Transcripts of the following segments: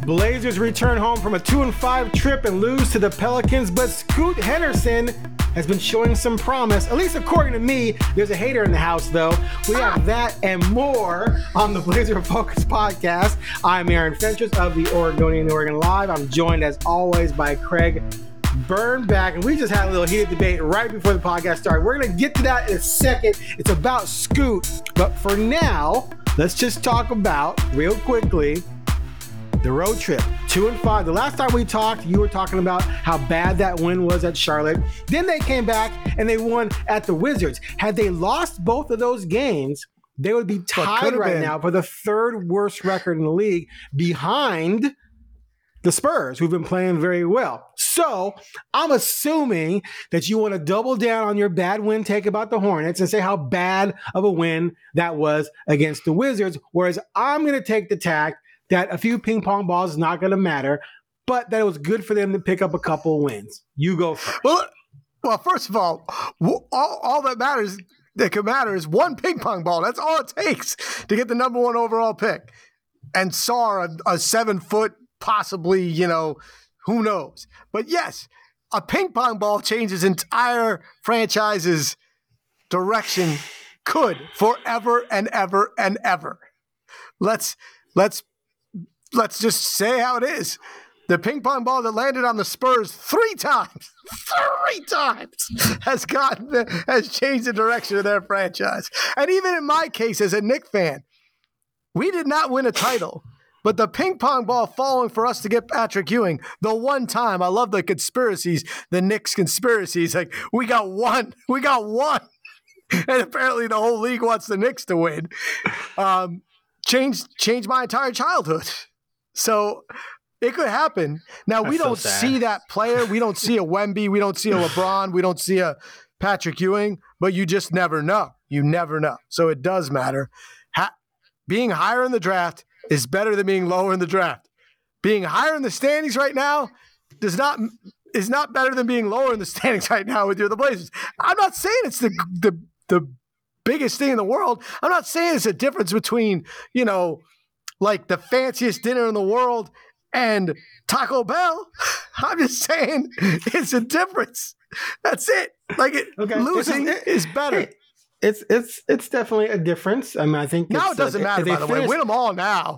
Blazers return home from a 2-5 trip and lose to the Pelicans, but Scoot Henderson has been showing some promise, at least according to me. There's a hater in the house, though. We have that and more on the Blazer Focus podcast. I'm Aaron Fentress of the Oregonian Oregon Live. I'm joined, as always, by Craig Birnbach, and we just had a little heated debate right before the podcast started. We're going to get to that in a second. It's about Scoot, but for now, let's just talk about, real quickly, the road trip, 2-5. The last time we talked, you were talking about how bad that win was at Charlotte. Then they came back and they won at the Wizards. Had they lost both of those games, they would be tied right now for the third worst record in the league, behind the Spurs, who've been playing very well. So I'm assuming that you want to double down on your bad win take about the Hornets and say how bad of a win that was against the Wizards, whereas I'm going to take the tack that a few ping pong balls is not going to matter, but that it was good for them to pick up a couple wins. You go first. Well, first of all that matters, that could matter is one ping pong ball. That's all it takes to get the number one overall pick. And Sarr, a 7-foot, possibly, who knows. But yes, a ping pong ball changes entire franchise's direction, could, forever and ever and ever. Let's just say how it is. The ping pong ball that landed on the Spurs three times has changed the direction of their franchise. And even in my case as a Knicks fan, we did not win a title, but the ping pong ball falling for us to get Patrick Ewing, the one time, I love the conspiracies, the Knicks conspiracies, like we got one. And apparently the whole league wants the Knicks to win. Changed my entire childhood. So it could happen. Now, we don't see that player. We don't see a Wemby. We don't see a LeBron. We don't see a Patrick Ewing. But you just never know. You never know. So it does matter. Being higher in the draft is better than being lower in the draft. Being higher in the standings right now is not better than being lower in the standings right now with the Blazers. I'm not saying it's the biggest thing in the world. I'm not saying it's a difference between, like the fanciest dinner in the world and Taco Bell. I'm just saying it's a difference. That's it. Losing is better. It's definitely a difference. I mean, I think now it doesn't matter, by the way. Win them all now.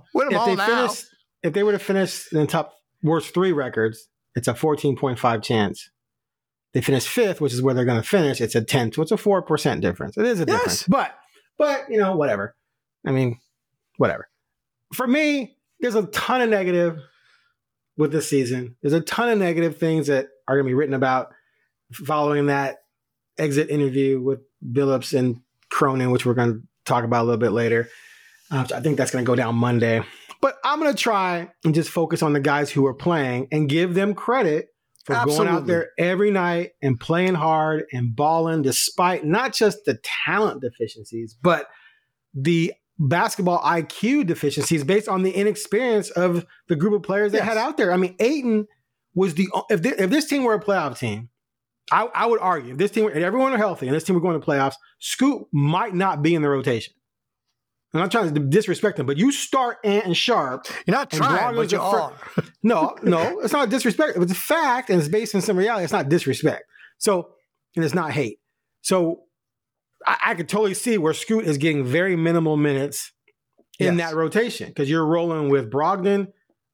If they were to finish in the top worst three records, it's a 14.5 chance. They finish fifth, which is where they're going to finish. It's a 10, so it's a 4% difference. It is a difference, but whatever. I mean, whatever. For me, there's a ton of negative with this season. There's a ton of negative things that are going to be written about following that exit interview with Billups and Cronin, which we're going to talk about a little bit later. I think that's going to go down Monday. But I'm going to try and just focus on the guys who are playing and give them credit for going out there every night and playing hard and balling despite not just the talent deficiencies, but the basketball IQ deficiencies based on the inexperience of the group of players they had out there. I mean, Ayton was if this team were a playoff team, I would argue if this team, if everyone were healthy and this team were going to playoffs, Scoot might not be in the rotation. I'm not trying to disrespect him, but you start Ant and Sharp. You're not trying, but you are. No, it's not disrespect. It's a fact, and it's based on some reality. It's not disrespect. So, and it's not hate. So, I could totally see where Scoot is getting very minimal minutes in that rotation because you're rolling with Brogdon,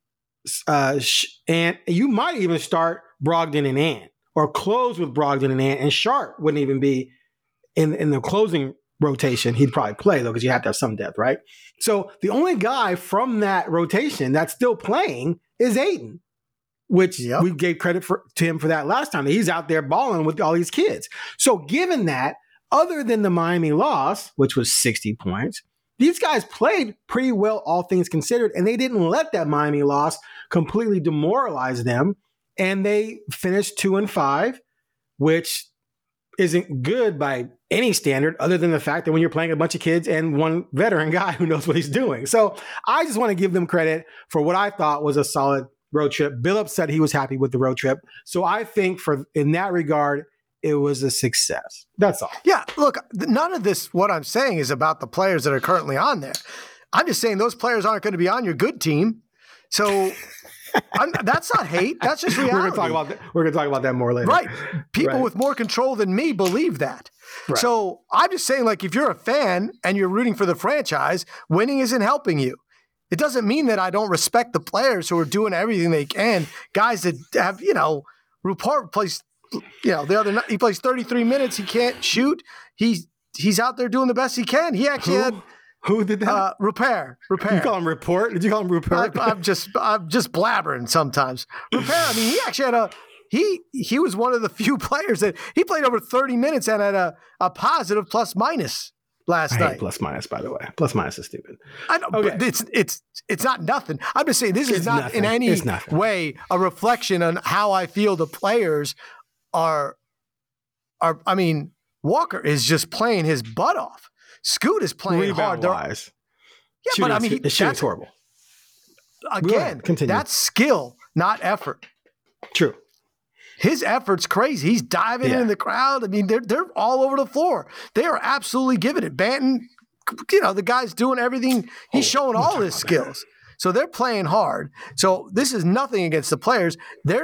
and you might even start Brogdon and Ant, or close with Brogdon and Ant, and Sharp wouldn't even be in the closing rotation. He'd probably play though because you have to have some depth, right? So the only guy from that rotation that's still playing is Ayton, which we gave credit to him for that last time. He's out there balling with all these kids. So given that, other than the Miami loss, which was 60 points, these guys played pretty well, all things considered, and they didn't let that Miami loss completely demoralize them. And they finished 2-5, which isn't good by any standard other than the fact that when you're playing a bunch of kids and one veteran guy who knows what he's doing. So I just want to give them credit for what I thought was a solid road trip. Billups said he was happy with the road trip. So I think in that regard, it was a success. That's all. Yeah, look, none of this, what I'm saying, is about the players that are currently on there. I'm just saying those players aren't going to be on your good team. So that's not hate. That's just reality. We're gonna talk about that more later. Right. People with more control than me believe that. Right. So I'm just saying, like, if you're a fan and you're rooting for the franchise, winning isn't helping you. It doesn't mean that I don't respect the players who are doing everything they can. Guys that have, Rupert plays, the other night he plays 33 minutes. He can't shoot. He's out there doing the best he can. He actually had. Who did that? Repair. You call him Report? Did you call him Rupert? I'm just blabbering sometimes. Repair. I mean, he actually had he was one of the few players that he played over 30 minutes and had a positive plus minus last night. Plus minus, by the way. Plus minus is stupid. I know, okay. But it's not nothing. I'm just saying this is not nothing. In any way a reflection on how I feel the players are. I mean, Walker is just playing his butt off. Scoot is playing hard. Wise. Yeah, but I mean, the shooting's horrible. Again, that's skill, not effort. True. His effort's crazy. He's diving in the crowd. I mean, they're all over the floor. They are absolutely giving it. Banton, the guy's doing everything. He's showing all his skills. So they're playing hard. So this is nothing against the players.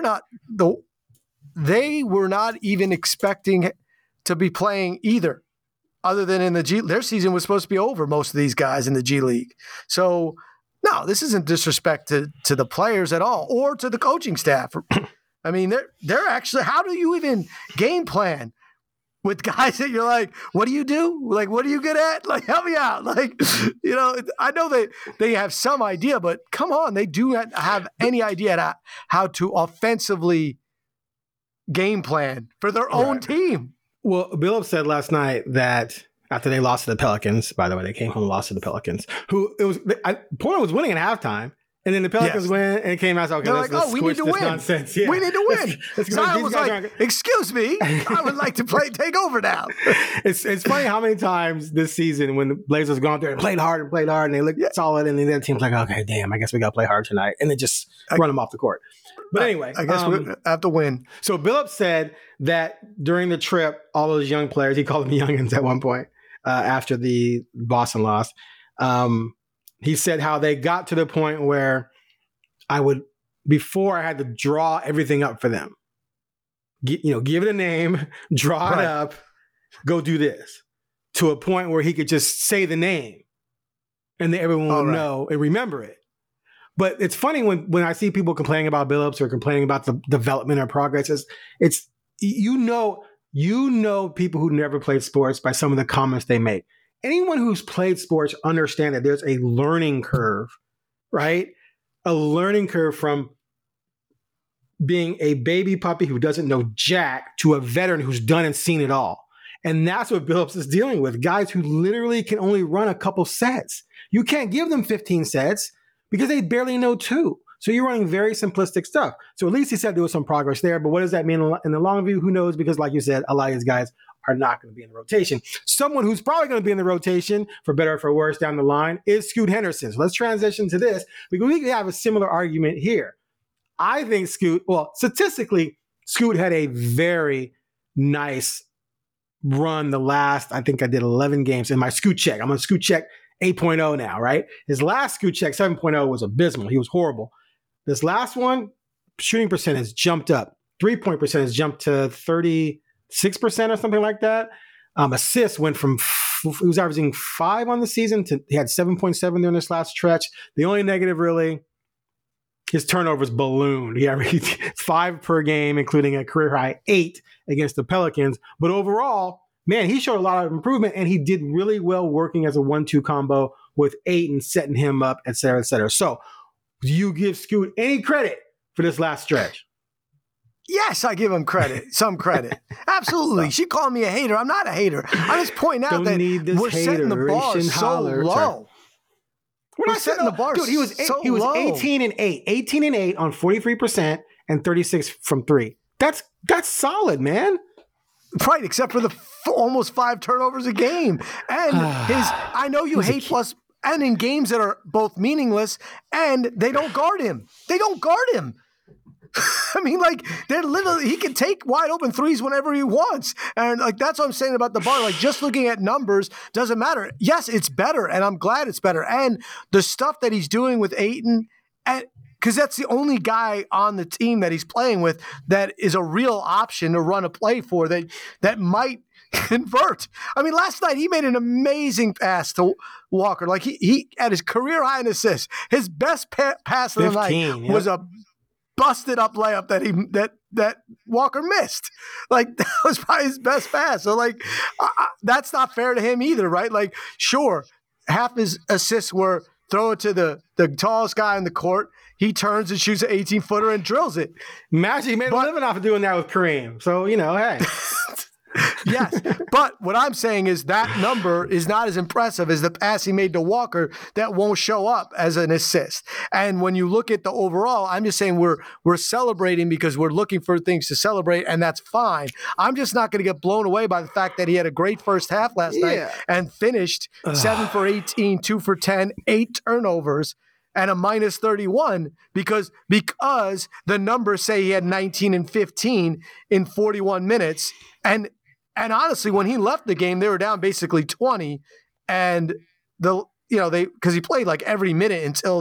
They were not even expecting to be playing either. Other than in their season was supposed to be over, most of these guys in the G League. So, no, this isn't disrespect to the players at all or to the coaching staff. I mean, they're actually, how do you even game plan with guys that you're like, what do you do? Like, what are you good at? Like, help me out. Like, I know they have some idea, but come on, they do not have any idea how to offensively game plan for their own team. Well, Billups said last night that after they lost to the Pelicans, by the way, they came home and lost to the Pelicans, Portland was winning at halftime, and then the Pelicans win, and it came out, okay, let's we need to win. Nonsense. Yeah. We need to win. Zion was like, excuse me, I would like to take over now. It's funny how many times this season when the Blazers go out there and played hard, and they look solid, and then the team's like, okay, damn, I guess we got to play hard tonight, and they just run them off the court. But anyway, I guess we have to win. So Billups said that during the trip, all those young players, he called them youngins at one point after the Boston loss. He said how they got to the point where before I had to draw everything up for them. Give it a name, draw it up, go do this. To a point where he could just say the name and then everyone would know and remember it. But it's funny when I see people complaining about Billups or complaining about the development or progress. It's people who never played sports by some of the comments they make. Anyone who's played sports understand that there's a learning curve, right? A learning curve from being a baby puppy who doesn't know jack to a veteran who's done and seen it all. And that's what Billups is dealing with. Guys who literally can only run a couple sets. You can't give them 15 sets. Because they barely know two. So you're running very simplistic stuff. So at least he said there was some progress there. But what does that mean in the long view? Who knows? Because like you said, a lot of these guys are not going to be in the rotation. Someone who's probably going to be in the rotation, for better or for worse, down the line is Scoot Henderson. So let's transition to this because we can have a similar argument here. I think statistically, Scoot had a very nice run the last, I think I did 11 games in my Scoot check. I'm on Scoot check 8.0 now, right? His last Scoot check, 7.0, was abysmal. He was horrible. This last one, shooting percentage jumped up. 3-point percentage jumped to 36% or something like that. Assists went from, he was averaging 5 on the season to, he had 7.7 during this last stretch. The only negative really, his turnovers ballooned. He averaged 5 per game, including a career high 8 against the Pelicans. But overall, man, he showed a lot of improvement, and he did really well working as a 1-2 combo with Ayton, setting him up, et cetera, et cetera. So, do you give Scoot any credit for this last stretch? Yes, I give him credit, some credit. Absolutely. She called me a hater. I'm not a hater. I'm just pointing out that we're setting the bar so low. Sorry. We're not setting the bar so low. Dude, he was 18 and 8. 18 and 8 on 43% and 36 from 3. That's solid, man. Right, except for the almost 5 turnovers a game. And I know you hate plus, and in games that are both meaningless, and they don't guard him. They don't guard him. I mean, like, they're literally, he can take wide open threes whenever he wants. And like, that's what I'm saying about the bar. Like, just looking at numbers doesn't matter. Yes, it's better, and I'm glad it's better. And the stuff that he's doing with Ayton, and because that's the only guy on the team that he's playing with that is a real option to run a play for that might convert. I mean, last night he made an amazing pass to Walker. Like he at his career high in assists. His best pass of the night was a busted up layup that Walker missed. Like that was probably his best pass. So like that's not fair to him either, right? Like sure, half his assists were throw it to the tallest guy in the court. He turns and shoots an 18-footer and drills it. Magic made a living off of doing that with Kareem. So, hey. Yes, but what I'm saying is that number is not as impressive as the pass he made to Walker that won't show up as an assist. And when you look at the overall, I'm just saying we're celebrating because we're looking for things to celebrate, and that's fine. I'm just not going to get blown away by the fact that he had a great first half last night and finished 7 for 18, 2 for 10, 8 turnovers, and a minus 31 because the numbers say he had 19 and 15 in 41 minutes. And honestly, when he left the game, they were down basically 20, and because he played like every minute until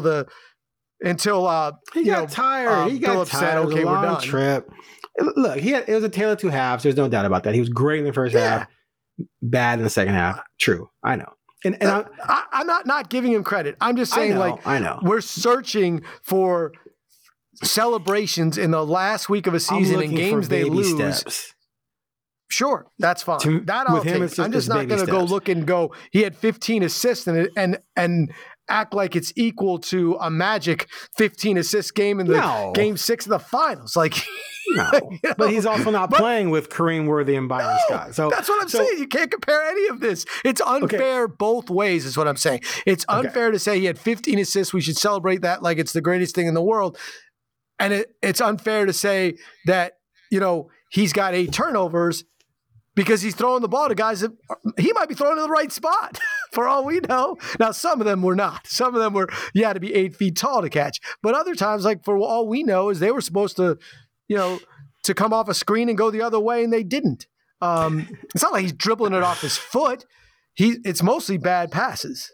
he got tired. He got Phillips tired. said, "Okay, we're done." Trip. Look, it was a tale of two halves. There's no doubt about that. He was great in the first half, bad in the second half. True, I know. And I'm not giving him credit. I'm just saying, I know. We're searching for celebrations in the last week of a season in games they lose. Steps. Sure, that's fine. That I'll take. I'm just not going to go look and go, he had 15 assists and act like it's equal to a Magic 15 assist game in the game 6 of the finals. Like, no, but he's also not playing with Kareem Worthy and Byron Scott. So that's what I'm saying. You can't compare any of this. It's unfair both ways is what I'm saying. It's unfair to say he had 15 assists. We should celebrate that like it's the greatest thing in the world. And it's unfair to say that, he's got 8 turnovers because he's throwing the ball to guys that he might be throwing to the right spot for all we know. Now, some of them were not. Some of them were, you had to be 8 feet tall to catch. But other times, like for all we know, is they were supposed to, to come off a screen and go the other way, and they didn't. It's not like he's dribbling it off his foot. It's mostly bad passes.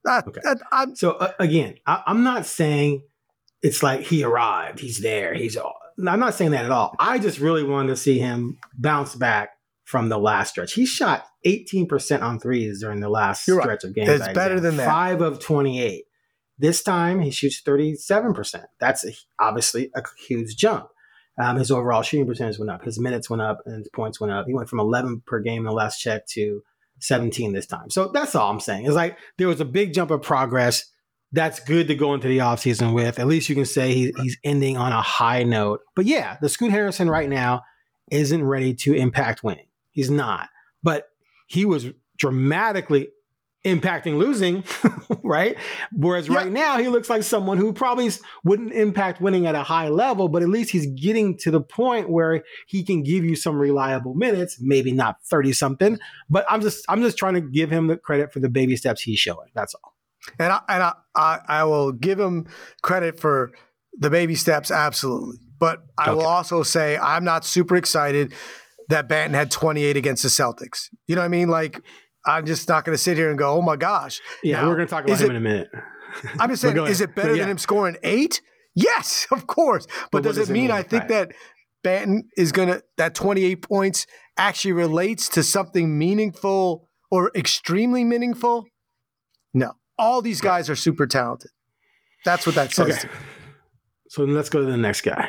Again, I'm not saying it's like he arrived. He's there. I'm not saying that at all. I just really wanted to see him bounce back from the last stretch. He shot 18% on threes during the last stretch of games. It's better than that. 5 of 28. This time he shoots 37%. That's obviously a huge jump. His overall shooting percentage went up. His minutes went up and his points went up. He went from 11 per game in the last check to 17 this time. So that's all I'm saying. It's like there was a big jump of progress. That's good to go into the offseason with. At least you can say he's ending on a high note. But yeah, the Scoot Henderson right now isn't ready to impact winning. He's not. But he was dramatically impacting losing, right? Whereas right now he looks like someone who probably wouldn't impact winning at a high level, but at least he's getting to the point where he can give you some reliable minutes, maybe not 30-something, but I'm just trying to give him the credit for the baby steps he's showing. That's all. And I will give him credit for the baby steps, absolutely. But I will also say I'm not super excited that Banton had 28 against the Celtics. You know what I mean? Like, I'm just not going to sit here and go, oh my gosh. Yeah, we're going to talk about him in a minute. I'm just saying, is it better than him scoring 8? Yes, of course. But does it mean I think that Banton is that 28 points actually relates to something meaningful or extremely meaningful? No. All these guys are super talented. That's what that says to me. So then let's go to the next guy.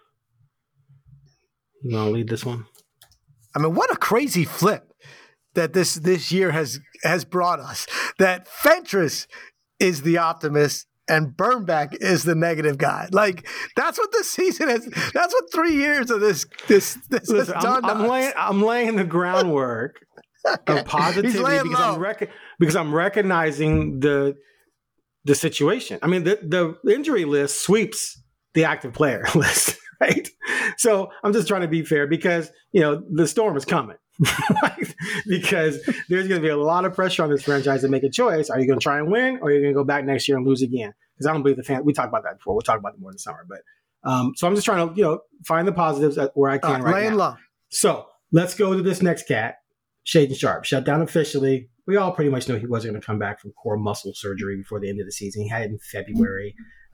You want to lead this one? I mean, what a crazy flip that this year has brought us. That Fentress is the optimist and Bernbach is the negative guy. Like, that's what this season is. That's what 3 years of this Listen, has done. I'm laying the groundwork of positivity because I'm recognizing the situation. I mean, the injury list sweeps the active player list, right? So I'm just trying to be fair because, the storm is coming. Right? Because there's going to be a lot of pressure on this franchise to make a choice. Are you going to try and win, or are you going to go back next year and lose again? Because I don't believe we talked about that before. We'll talk about it more in the summer. But so I'm just trying to find the positives where I can right now. Low. So let's go to this next cat, Shaedon Sharpe. Shut down officially. We all pretty much knew he wasn't going to come back from core muscle surgery before the end of the season. He had it in February.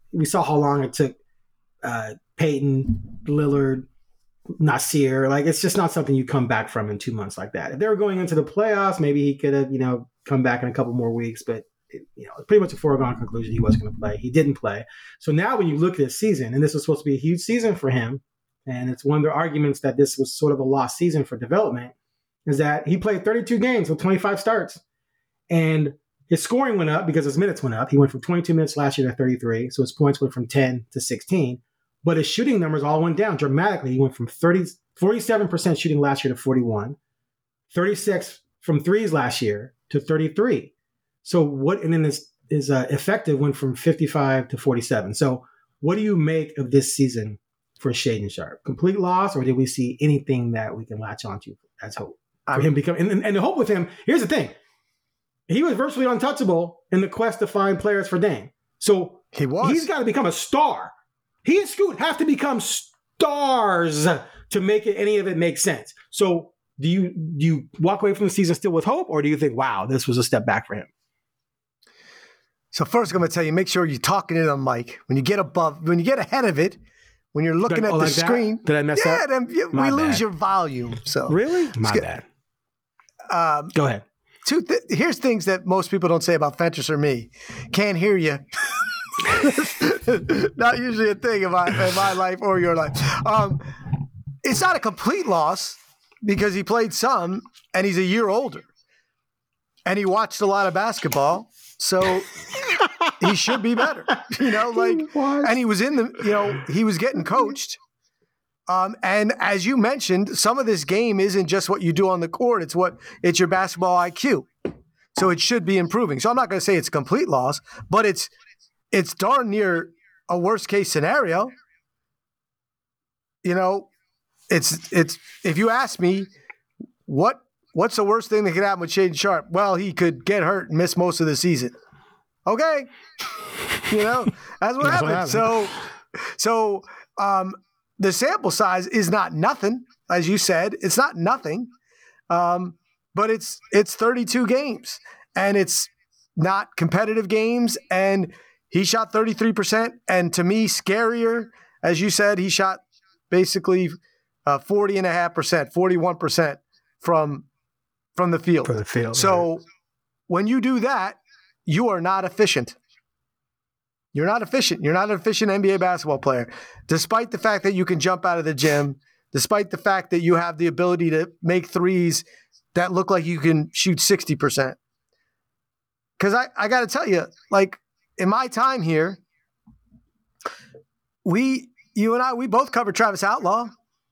we saw how long it took Peyton, Lillard, Nasir. Like, it's just not something you come back from in 2 months like that. If they were going into the playoffs, maybe he could have, come back in a couple more weeks. But, pretty much a foregone conclusion he wasn't going to play. He didn't play. So now when you look at this season, and this was supposed to be a huge season for him, and it's one of the arguments that this was sort of a lost season for development, is that he played 32 games with 25 starts. And his scoring went up because his minutes went up. He went from 22 minutes last year to 33. So his points went from 10 to 16. But his shooting numbers all went down dramatically. He went from 47% shooting last year to 41, 36 from threes last year to 33. So and then his effective went from 55 to 47. So what do you make of this season for Shaedon Sharpe? Complete loss, or did we see anything that we can latch onto as hope for him becoming? And the hope with him, here's the thing. He was virtually untouchable in the quest to find players for Dame. So he's got to become a star. He and Scoot have to become stars to make any of it make sense. So do you walk away from the season still with hope, or do you think, wow, this was a step back for him? So first, I'm going to tell you, make sure you're talking to the mic. When you get ahead of it, when you're looking at the screen. Did I mess up? Yeah, then we lose your volume. So really? My bad. Go ahead. Here's things that most people don't say about Fentress or me. Can't hear you. Not usually a thing in my life or your life. It's not a complete loss because he played some and he's a year older. And he watched a lot of basketball. So he should be better. And he was he was getting coached. And as you mentioned, some of this game isn't just what you do on the court. It's your basketball IQ. So it should be improving. So I'm not going to say it's a complete loss, but it's darn near a worst case scenario. It's if you ask me what's the worst thing that could happen with Shaedon Sharpe? Well, he could get hurt and miss most of the season. Okay. That's what happened. So the sample size is not nothing, as you said. It's not nothing, but it's 32 games, and it's not competitive games. And he shot 33%, and to me, scarier, as you said, he shot basically 40.5%, 41% from the field. For the field. So when you do that, you are not efficient. You're not efficient. You're not an efficient NBA basketball player, despite the fact that you can jump out of the gym, despite the fact that you have the ability to make threes that look like you can shoot 60%. Because I got to tell you, like, in my time here, you and I, we both covered Travis Outlaw.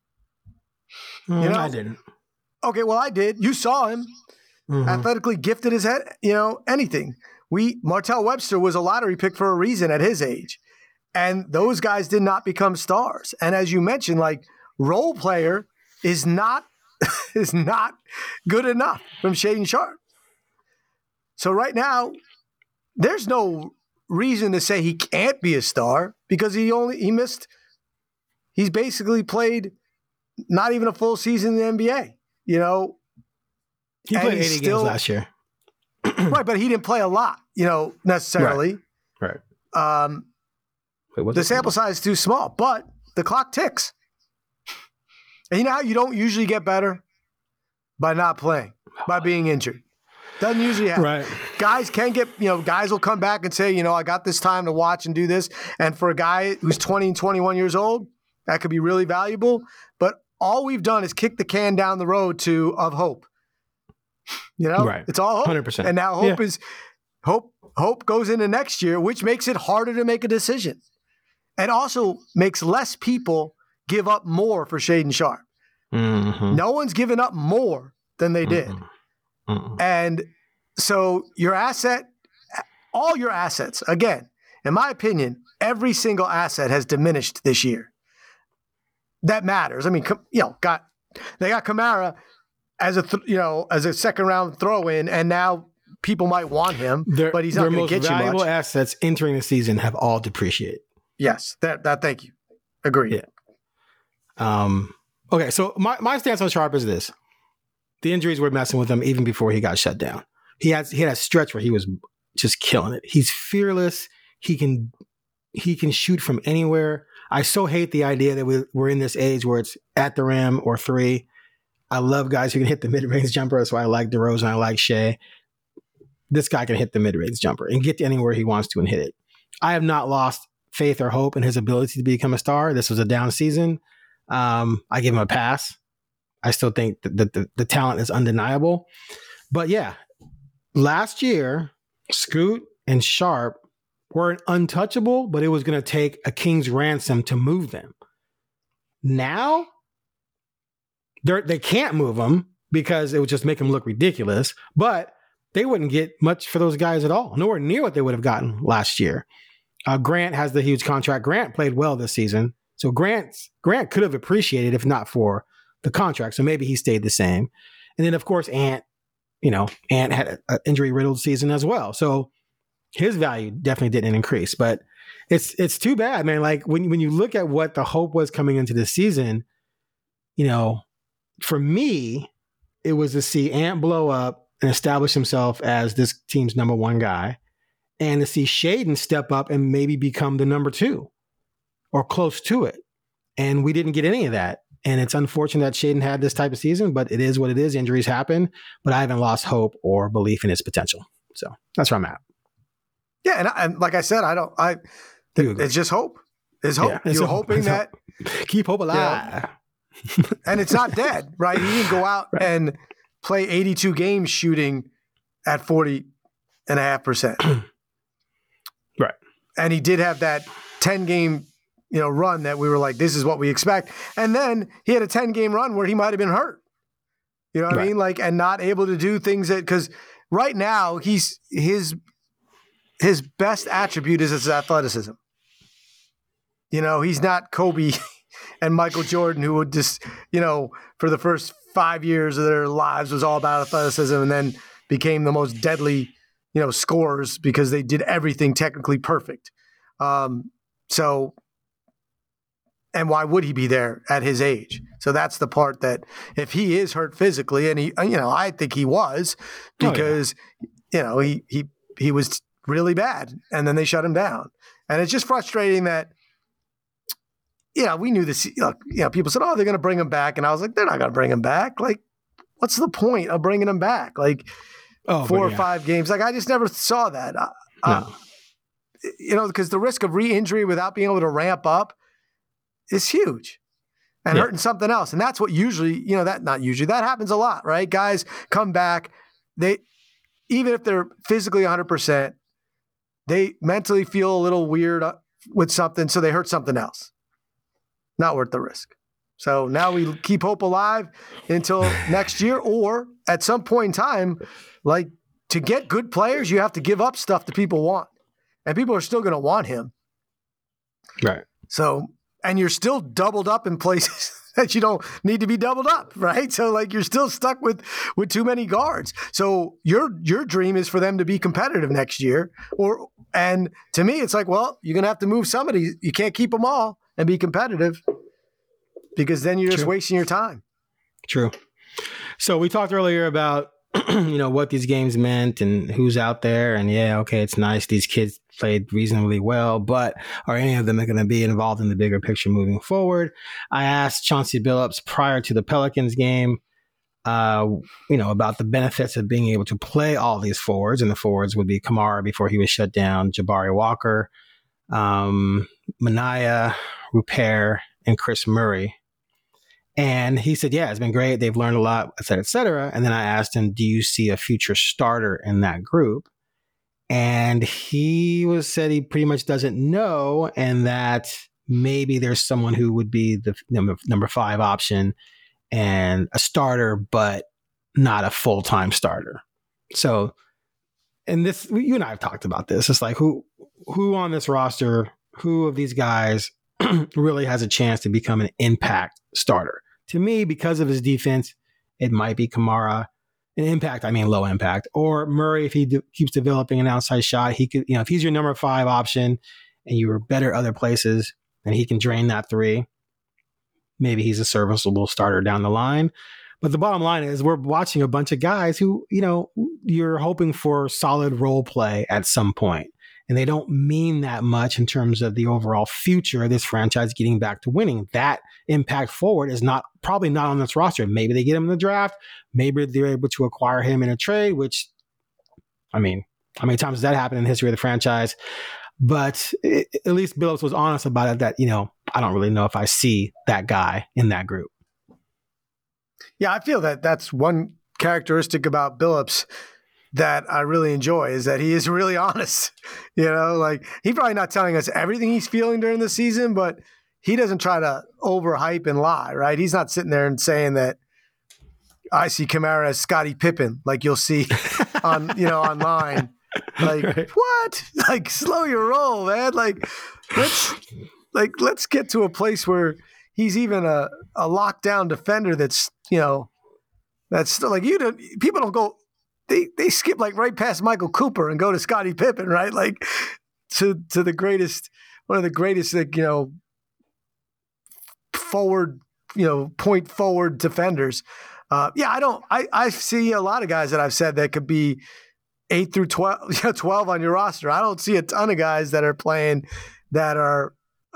I didn't. Okay, well, I did. You saw him. Athletically gifted as head, anything. Martell Webster was a lottery pick for a reason at his age. And those guys did not become stars. And as you mentioned, like, role player is not good enough from Shaedon Sharpe. So right now, there's no reason to say he can't be a star because he's basically played not even a full season in the NBA, He played 80 games last year. Right, but he didn't play a lot, necessarily. Right. The sample size is too small, but the clock ticks. And you know how you don't usually get better? By not playing, by being injured. Doesn't usually happen. Right. Guys can get, guys will come back and say, I got this time to watch and do this. And for a guy who's 20 and 21 years old, that could be really valuable. But all we've done is kick the can down the road of hope. Right. It's all hope. 100%. And now hope goes into next year, which makes it harder to make a decision. And also makes less people give up more for Shaedon Sharpe. Mm-hmm. No one's given up more than they did. Mm-hmm. And so all your assets, again, in my opinion, every single asset has diminished this year. That matters. I mean, they got Kamara as a second round throw in, and now people might want him, but he's not going to get you much. Their most valuable assets entering the season have all depreciated. Yes, that thank you. Agreed. Yeah. Okay, so my stance on Sharpe is this: the injuries were messing with him even before he got shut down. He had a stretch where he was just killing it. He's fearless. He can he can shoot from anywhere. I so hate the idea that we're in this age where it's at the rim or three. I love guys who can hit the mid-range jumper. That's why I like DeRozan. I like Shea. This guy can hit the mid-range jumper and get to anywhere he wants to and hit it. I have not lost faith or hope in his ability to become a star. This was a down season. I give him a pass. I still think that the talent is undeniable. But yeah, last year, Scoot and Sharp weren't untouchable, but it was going to take a king's ransom to move them. Now, they can't move them because it would just make them look ridiculous, but they wouldn't get much for those guys at all. Nowhere near what they would have gotten last year. Grant has the huge contract. Grant played well this season. So Grant could have appreciated if not for the contract. So maybe he stayed the same. And then, of course, Ant had an injury-riddled season as well. So his value definitely didn't increase. But it's too bad, man. Like when you look at what the hope was coming into this season, for me, it was to see Ant blow up and establish himself as this team's number one guy, and to see Shaedon step up and maybe become the number two or close to it. And we didn't get any of that. And it's unfortunate that Shaedon had this type of season, but it is what it is. Injuries happen, but I haven't lost hope or belief in his potential. So that's where I'm at. Yeah. And like I said, it's just hope. It's hope. Yeah, You're hoping that. Keep hope alive. And it's not dead, right? He didn't go out and play 82 games shooting at 40.5%. Right. And he did have that 10-game, run that we were like, this is what we expect. And then he had a 10-game run where he might have been hurt. You know what I mean? Like, and not able to do things because right now his best attribute is his athleticism. He's not Kobe and Michael Jordan, who would just, for the first 5 years of their lives was all about athleticism and then became the most deadly, scorers because they did everything technically perfect. And why would he be there at his age? So that's the part that if he is hurt physically, and I think he was because, he was really bad and then they shut him down. And it's just frustrating that, we knew this, people said, they're going to bring him back. And I was like, they're not going to bring him back. Like, what's the point of bringing him back? Like 4 or 5 games. Like, I just never saw that. No. Because the risk of re-injury without being able to ramp up is huge and hurting something else. And that's what usually, that happens a lot, right? Guys come back. Even if they're physically 100%, they mentally feel a little weird with something. So they hurt something else. Not worth the risk. So now we keep hope alive until next year, or at some point in time, like to get good players, you have to give up stuff that people want, and people are still going to want him. Right. So, and you're still doubled up in places that you don't need to be doubled up, right? So like you're still stuck with too many guards. So your dream is for them to be competitive next year, and to me, it's like, well, you're going to have to move somebody. You can't keep them all and be competitive because then you're just wasting your time. True. So we talked earlier about, what these games meant and who's out there. And it's nice. These kids played reasonably well, but are any of them going to be involved in the bigger picture moving forward? I asked Chauncey Billups prior to the Pelicans game, about the benefits of being able to play all these forwards. And the forwards would be Kamara before he was shut down, Jabari Walker, Minaya, Rupert, and Chris Murray. And he said, it's been great. They've learned a lot, et cetera, et cetera. And then I asked him, do you see a future starter in that group? And he said he pretty much doesn't know, and that maybe there's someone who would be the number 5 option and a starter, but not a full-time starter. So, and this, you and I have talked about this. It's like who on this roster, who of these guys really has a chance to become an impact starter? To me, because of his defense, it might be Kamara. An impact, I mean low impact. Or Murray, if he keeps developing an outside shot, he could, if he's your number 5 option and you were better other places and he can drain that 3, maybe he's a serviceable starter down the line. But the bottom line is we're watching a bunch of guys who, you're hoping for solid role play at some point. and they don't mean that much in terms of the overall future of this franchise getting back to winning. That impact forward is probably not on this roster. Maybe they get him in the draft. Maybe they're able to acquire him in a trade, which, I mean, how many times has that happened in the history of the franchise? But at least Billups was honest about it that, I don't really know if I see that guy in that group. Yeah, I feel that that's one characteristic about Billups that I really enjoy, is that he is really honest. Like, he's probably not telling us everything he's feeling during the season, but he doesn't try to overhype and lie, right? He's not sitting there and saying that I see Kamara as Scottie Pippen, like you'll see on, online. Like, right. What? Like, slow your roll, man. Like, let's get to a place where he's even a lockdown defender that's, that's still like, people don't go, they skip like right past Michael Cooper and go to Scottie Pippen, right? Like to the greatest, one of the greatest, like, forward, point forward defenders. I see a lot of guys that I've said that could be 8 through 12 on your roster. I don't see a ton of guys that are playing that are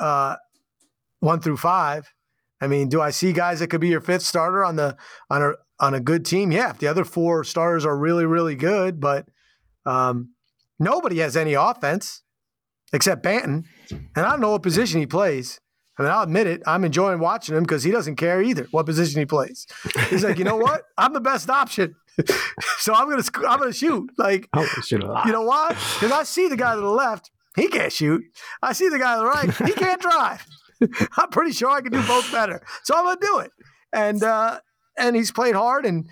1 through 5. I mean, do I see guys that could be your 5th starter on a good team? Yeah, if the other 4 starters are really, really good, but nobody has any offense except Banton, and I don't know what position he plays. I mean, I'll admit it. I'm enjoying watching him because he doesn't care either what position he plays. He's like, you know what? I'm the best option, so I'm gonna shoot. Like, shoot a lot. You know why? Because I see the guy to the left, he can't shoot. I see the guy to the right, he can't drive. I'm pretty sure I can do both better, so I'm gonna do it. And he's played hard, and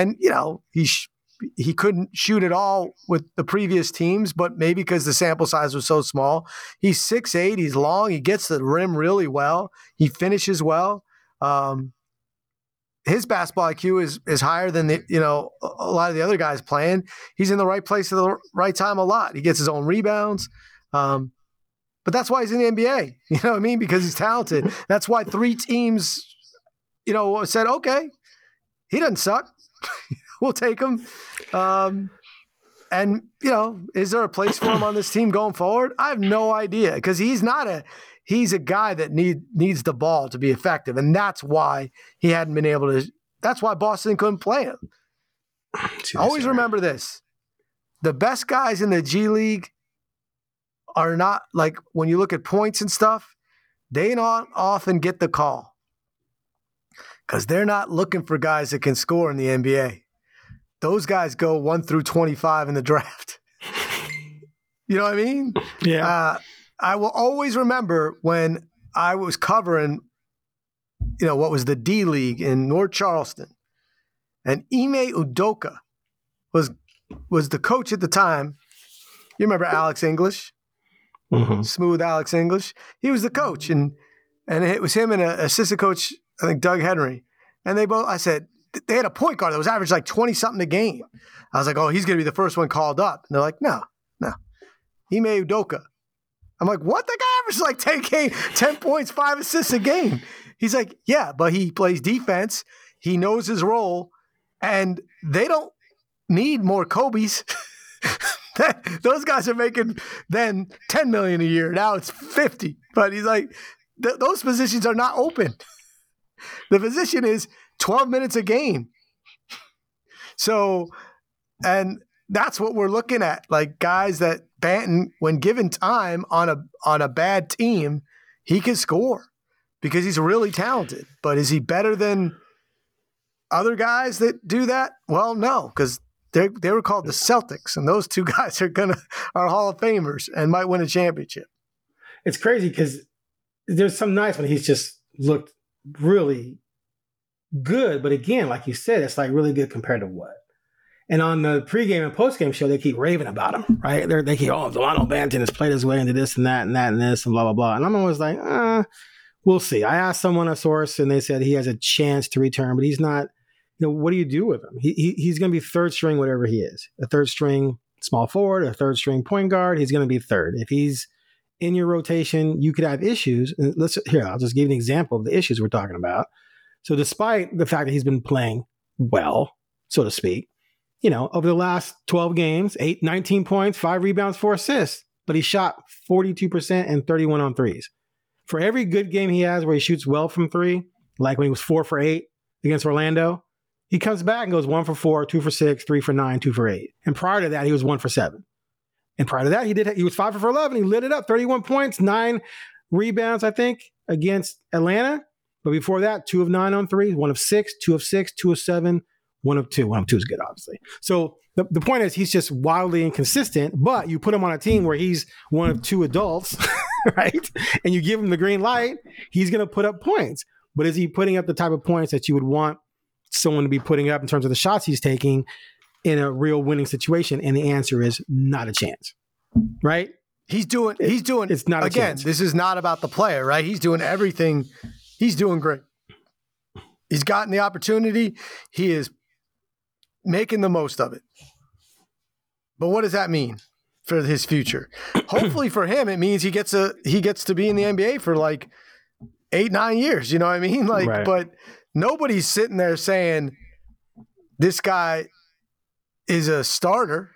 he couldn't shoot at all with the previous teams, but maybe because the sample size was so small. He's 6'8", he's long, he gets to the rim really well, he finishes well. His basketball IQ is higher than a lot of the other guys playing. He's in the right place at the right time a lot. He gets his own rebounds. But that's why he's in the NBA. You know what I mean? Because he's talented. That's why 3 teams, said, okay, he doesn't suck. We'll take him. Is there a place for him on this team going forward? I have no idea, because he's a guy that needs the ball to be effective. And that's why he hadn't been able to, that's why Boston couldn't play him. Always remember this. The best guys in the G League are not, like, when you look at points and stuff, they don't often get the call because they're not looking for guys that can score in the NBA. Those guys go 1 through 25 in the draft. You know what I mean? Yeah. I will always remember when I was covering, what was the D League in North Charleston, and Ime Udoka was the coach at the time. You remember Alex English? Mm-hmm. Smooth Alex English. He was the coach, and it was him and an assistant coach, I think Doug Henry. And I said, they had a point guard that was average like 20-something a game. I was like, oh, he's going to be the first one called up. And they're like, no. Ime Udoka. I'm like, what? That guy averages like 10 points, 5 assists a game. He's like, yeah, but he plays defense. He knows his role. And they don't need more Kobe's. Those guys are making then $10 million a year. Now it's 50. But he's like, those positions are not open. The position is 12 minutes a game. So, and that's what we're looking at. Like, guys that Banton, when given time on a bad team, he can score because he's really talented. But is he better than other guys that do that? Well, no, because they were called the Celtics, and those 2 guys are Hall of Famers and might win a championship. It's crazy because there's some nights when he's just looked really good, but again, like you said, it's like really good compared to what? And on the pregame and postgame show, they keep raving about him, right? They keep, Delano Banton has played his way into this and that and that and this and blah, blah, blah. And I'm always like, we'll see. I asked someone, a source, and they said he has a chance to return, but he's not, what do you do with him? He's going to be 3rd string, whatever he is. A 3rd string small forward, a 3rd string point guard, he's going to be 3rd. If he's in your rotation, you could have issues. And I'll just give you an example of the issues we're talking about. So despite the fact that he's been playing well, so to speak, over the last 12 games, 19 points, 5 rebounds, 4 assists. but he shot 42% and 31 on threes. For every good game he has where he shoots well from three, like when he was 4 for 8 against Orlando, he comes back and goes 1 for 4, 2 for 6, 3 for 9, 2 for 8. And prior to that, he was 1 for 7. And prior to that, he was 5 for 11. He lit it up, 31 points, 9 rebounds, I think, against Atlanta. But before that, 2 of 9 on threes, 1 of 6, 2 of 6, 2 of 7, 1 of 2. 1 of 2 is good, obviously. So the point is he's just wildly inconsistent, but you put him on a team where he's one of 2 adults, right? And you give him the green light, he's going to put up points. But is he putting up the type of points that you would want someone to be putting up in terms of the shots he's taking in a real winning situation? And the answer is not a chance, right? He's doing, it's not a again, chance. This is not about the player, right? He's doing everything. He's doing great. He's gotten the opportunity. He is making the most of it. But what does that mean for his future? Hopefully for him, it means he gets to be in the NBA for like 8-9 years. You know what I mean? Like, right. But nobody's sitting there saying this guy is a starter.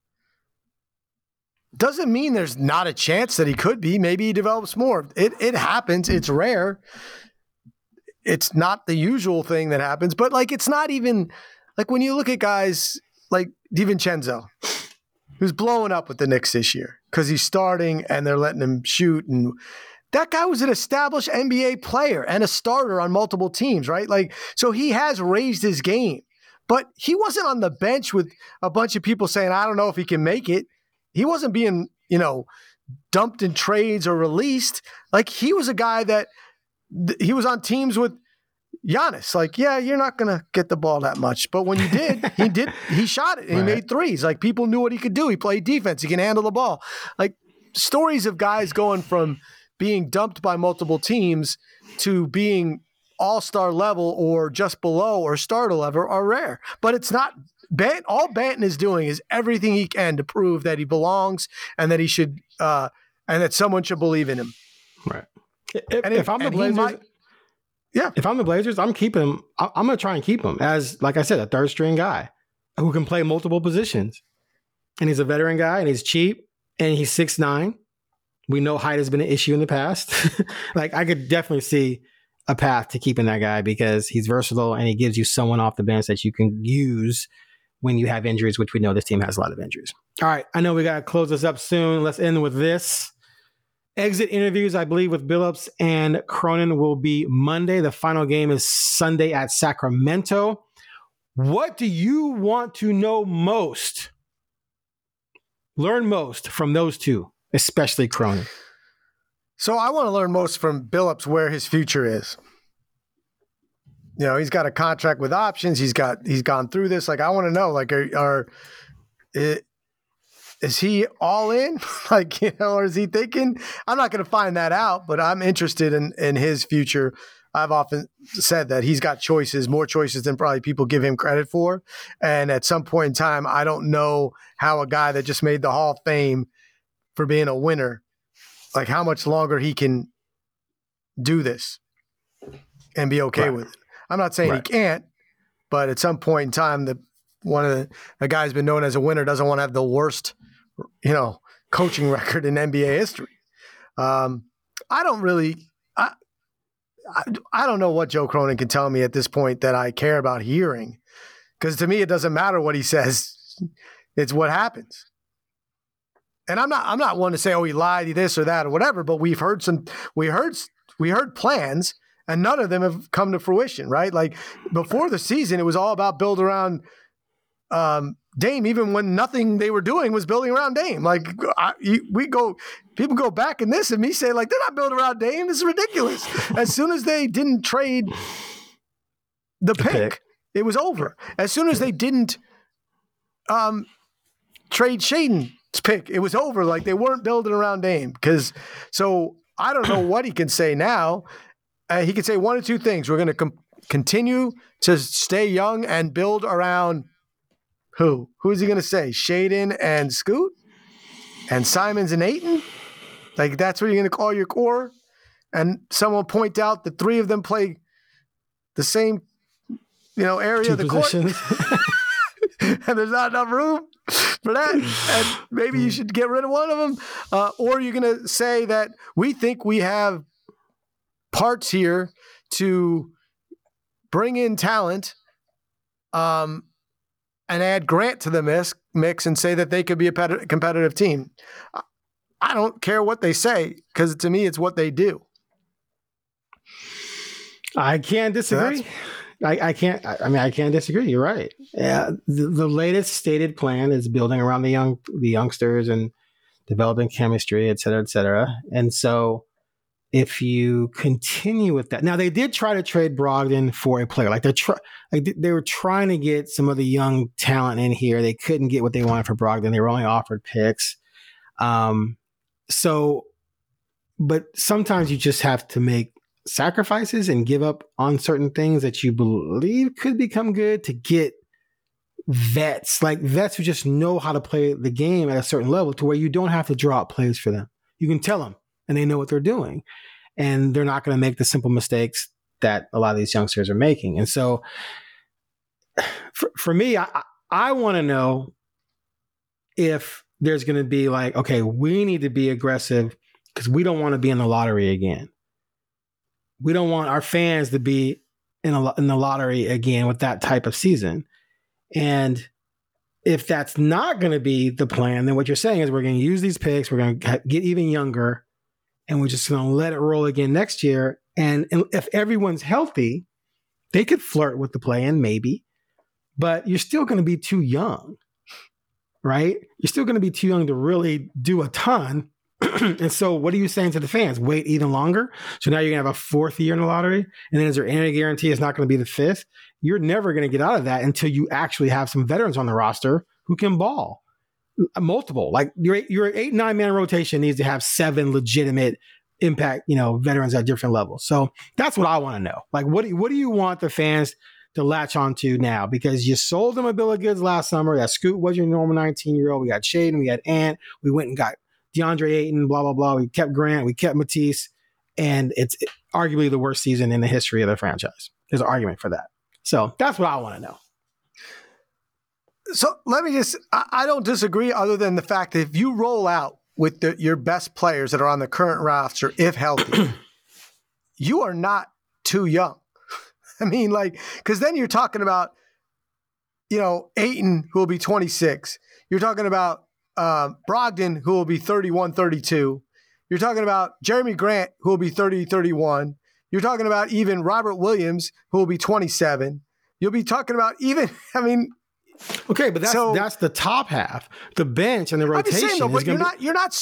Doesn't mean there's not a chance that he could be. Maybe he develops more. It happens. It's rare. It's not the usual thing that happens, but like, it's not even like when you look at guys like DiVincenzo, who's blowing up with the Knicks this year because he's starting and they're letting him shoot. And that guy was an established NBA player and a starter on multiple teams, right? Like, so he has raised his game, but he wasn't on the bench with a bunch of people saying, I don't know if he can make it. He wasn't being, dumped in trades or released. Like, he was a guy that he was on teams with Giannis. Like, yeah, you're not going to get the ball that much. But when you did, he shot it and right. He made threes. Like, people knew what he could do. He played defense. He can handle the ball. Like, stories of guys going from being dumped by multiple teams to being all-star level or just below or starter level are rare. But it's not all Banton is doing is everything he can to prove that he belongs and that he should and that someone should believe in him. Right. If I'm the Blazers, if I'm the Blazers, I'm keeping him. I'm going to try and keep him as, like I said, a third string guy who can play multiple positions. And he's a veteran guy and he's cheap and he's 6'9". We know height has been an issue in the past. Like, I could definitely see a path to keeping that guy because he's versatile and he gives you someone off the bench that you can use when you have injuries, which we know this team has a lot of injuries. All right. I know we got to close this up soon. Let's end with this. Exit interviews, I believe, with Billups and Cronin will be Monday. The final game is Sunday at Sacramento. What do you want to know most? Learn most from those two, especially Cronin. So I want to learn most from Billups where his future is. He's got a contract with options. He's gone through this. Like, I want to know, like, is he all in? Like, or is he thinking? I'm not going to find that out, but I'm interested in his future. I've often said that he's got choices, more choices than probably people give him credit for. And at some point in time, I don't know how a guy that just made the Hall of Fame for being a winner, like how much longer he can do this and be okay with it. I'm not saying he can't, but at some point in time, one of the guys been known as a winner doesn't want to have the worst, coaching record in NBA history. I don't know what Joe Cronin can tell me at this point that I care about hearing, because to me it doesn't matter what he says; it's what happens. And I'm not one to say, oh, he lied, he this or that or whatever. But we heard plans. And none of them have come to fruition, right? Like, before the season, it was all about build around Dame, even when nothing they were doing was building around Dame. Like, people go back in this and me say, like, they're not building around Dame. This is ridiculous. As soon as they didn't trade the pick, it was over. As soon as they didn't trade Shaedon's pick, it was over. Like, they weren't building around Dame. So I don't know what he can say now. He could say one or two things. We're going to continue to stay young and build around who? Who is he going to say? Shaedon and Scoot? And Simons and Ayton? Like, that's what you're going to call your core? And someone point out the three of them play the same, area of the court. and there's not enough room for that, and maybe you should get rid of one of them, or you're going to say that we think we have parts here to bring in talent, and add Grant to the mix and say that they could be a competitive team. I don't care what they say, because to me, it's what they do. I can't disagree. So I can't disagree. You're right. The latest stated plan is building around the youngsters and developing chemistry, et cetera, et cetera. And so if you continue with that, now they did try to trade Brogdon for a player. They were trying to get some of the young talent in here. They couldn't get what they wanted for Brogdon. They were only offered picks. But sometimes you just have to make sacrifices and give up on certain things that you believe could become good to get vets who just know how to play the game at a certain level, to where you don't have to draw up plays for them. You can tell them and they know what they're doing, and they're not going to make the simple mistakes that a lot of these youngsters are making. And so for me, I want to know if there's going to be like, okay, we need to be aggressive because we don't want to be in the lottery again. We don't want our fans to be in the lottery again with that type of season. And if that's not going to be the plan, then what you're saying is we're going to use these picks, we're going to get even younger, and we're just going to let it roll again next year. And if everyone's healthy, they could flirt with the play-in maybe, but you're still going to be too young, right? You're still going to be too young to really do a ton. And so what are you saying to the fans? Wait even longer? So now you're going to have a fourth year in the lottery? And then is there any guarantee it's not going to be the fifth? You're never going to get out of that until you actually have some veterans on the roster who can ball. Multiple. Like your 8-9 man rotation needs to have 7 legitimate impact, veterans at different levels. So that's what I want to know. Like, what do you want the fans to latch onto now? Because you sold them a bill of goods last summer. That Scoot was your normal 19-year-old. We got Shaden, we had Ant, we went and got DeAndre Ayton, blah, blah, blah. We kept Grant, we kept Matisse, and it's arguably the worst season in the history of the franchise. There's an argument for that. So that's what I want to know. So let me I don't disagree, other than the fact that if you roll out with your best players that are on the current roster, if healthy, you are not too young. I mean, because then you're talking about, Ayton, who will be 26. You're talking about Brogdon, who will be 31, 32. You're talking about Jeremy Grant, who will be 30, 31. You're talking about even Robert Williams, who will be 27. You'll be talking about okay, but that's the top half. The bench and the rotation. I'm just saying, but you're not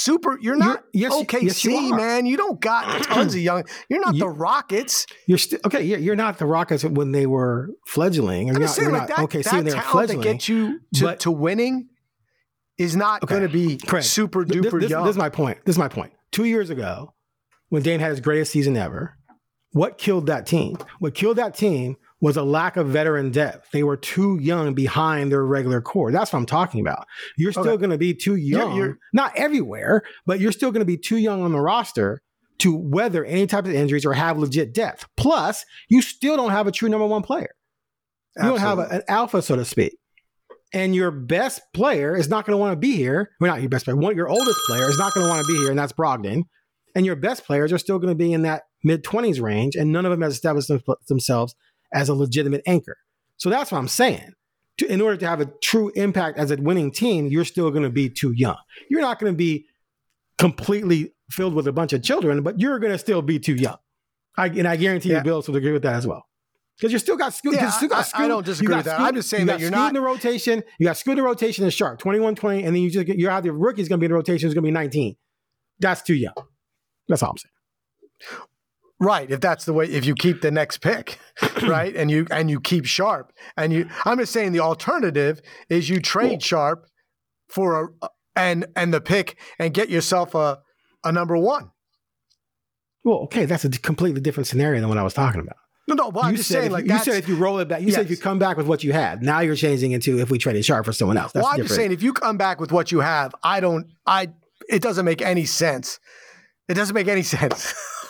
OKC, man. You don't got tons of young. You're not the Rockets. You're still okay. You're not the Rockets when they were fledgling. I'm just saying, OKC when they were fledgling. That get you to winning is not going to be super duper young. This is my point. 2 years ago, when Dame had his greatest season ever, what killed that team? What killed that team was a lack of veteran depth. They were too young behind their regular core. That's what I'm talking about. You're still going to be too young, you're not everywhere, but you're still going to be too young on the roster to weather any type of injuries or have legit depth. Plus, you still don't have a true number one player. You don't have an alpha, so to speak. And your best player is not going to want to be here. Well, not your best player. Your oldest player is not going to want to be here, and that's Brogdon. And your best players are still going to be in that mid-20s range, and none of them has established themselves as a legitimate anchor. So that's what I'm saying. In order to have a true impact as a winning team, you're still going to be too young. You're not going to be completely filled with a bunch of children, but you're going to still be too young. I guarantee you Bills will agree with that as well. Because you still got Scoot. I don't disagree with that. I'm just saying that you're not in the rotation. You got Scoot in the rotation and Sharp, 21-20, and then you have the rookie's going to be in the rotation. It's going to be 19. That's too young. That's all I'm saying. Right, if that's the way, if you keep the next pick, right, and you keep Sharp, I'm just saying the alternative is you trade Sharp for and the pick and get yourself a number one. Well, okay, that's a completely different scenario than what I was talking about. No, but I'm just saying, you said if you roll it back, you said if you come back with what you had. Now you're changing into if we traded Sharp for someone else. That's I'm just saying if you come back with what you have, it doesn't make any sense. It doesn't make any sense.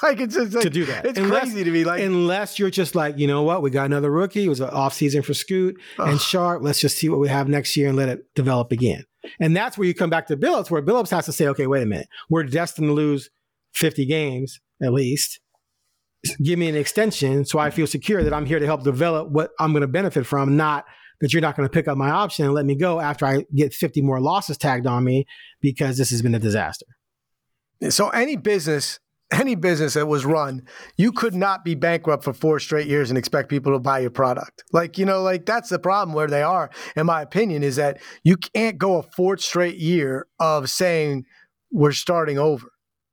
Like it's just like, to do that. It's crazy to me. Like unless you're just like, you know what, we got another rookie. It was an off season for Scoot and Sharp. Let's just see what we have next year and let it develop again. And that's where you come back to Billups, where Billups has to say, okay, wait a minute, we're destined to lose 50 games at least. Give me an extension so I feel secure that I'm here to help develop what I'm going to benefit from, not that you're not going to pick up my option and let me go after I get 50 more losses tagged on me because this has been a disaster. So any business that was run, you could not be bankrupt for 4 straight years and expect people to buy your product. Like, you know, like that's the problem where they are, in my opinion, is that you can't go a 4th straight year of saying we're starting over.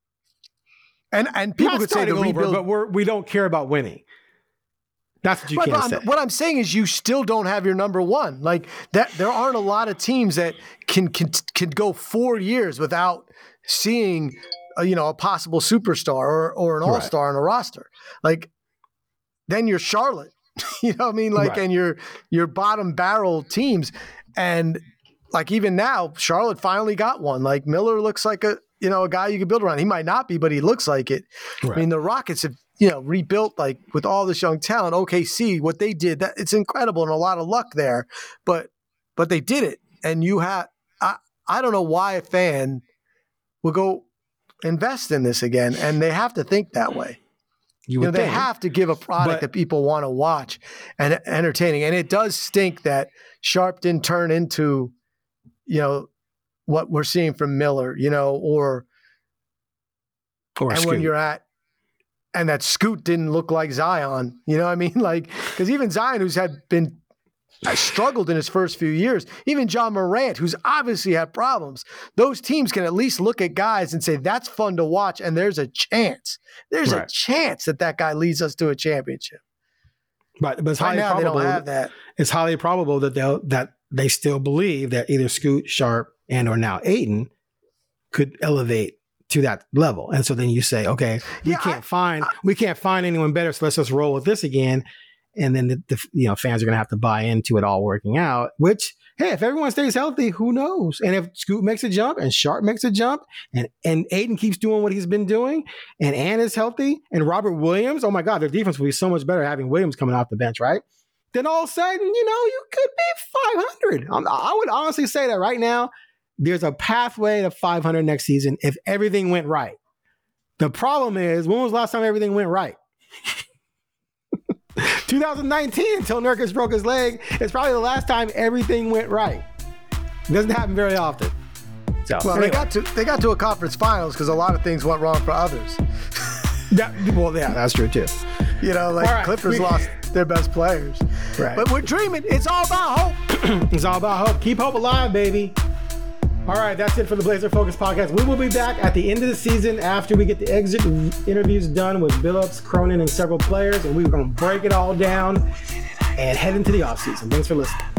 And people could say the rebuild, but we don't care about winning. That's what you can't say. What I'm saying is you still don't have your number one. Like that, there aren't a lot of teams that can go 4 years without seeing, a possible superstar or an all-star on a roster. Like then you're Charlotte, you know what I mean? Like, and your bottom barrel teams, and like even now, Charlotte finally got one. Like Miller looks like a guy you can build around. He might not be, but he looks like it. Right. I mean, the Rockets have, rebuilt like with all this young talent. OKC, what they did, that it's incredible and a lot of luck there, but they did it. And I don't know why a fan will go invest in this again. And they have to think that way. They have to give a product that people want to watch and entertaining. And it does stink that Sharp didn't turn into, what we're seeing from Miller, or and Scoot. When you're at, and that Scoot didn't look like Zion, you know what I mean? Like, because even Zion, who's struggled in his first few years, even John Morant, who's obviously had problems, those teams can at least look at guys and say, that's fun to watch, and there's a chance. There's a chance that guy leads us to a championship. But it's highly probable, they don't have that. It's highly probable that they still believe that either Scoot, Sharp, and or now Ayton could elevate to that level. And so then you say, okay, we can't find anyone better, so let's just roll with this again. And then the fans are going to have to buy into it all working out, which, hey, if everyone stays healthy, who knows? And if Scoot makes a jump and Sharp makes a jump and Ayton keeps doing what he's been doing and Ann is healthy and Robert Williams, oh my God, their defense will be so much better having Williams coming off the bench, right? Then all of a sudden, you could be 500. I would honestly say that right now, there's a pathway to 500 next season if everything went right. The problem is, when was the last time everything went right? 2019, until Nurkic broke his leg. It's probably the last time everything went right. It doesn't happen very often. So, well, anyway. they got to a conference finals because a lot of things went wrong for others. That's true too. Clippers lost their best players. Right. But we're dreaming. It's all about hope. It's all about hope. Keep hope alive, baby. All right, that's it for the Blazer Focus podcast. We will be back at the end of the season after we get the exit interviews done with Billups, Cronin, and several players, and we're going to break it all down and head into the offseason. Thanks for listening.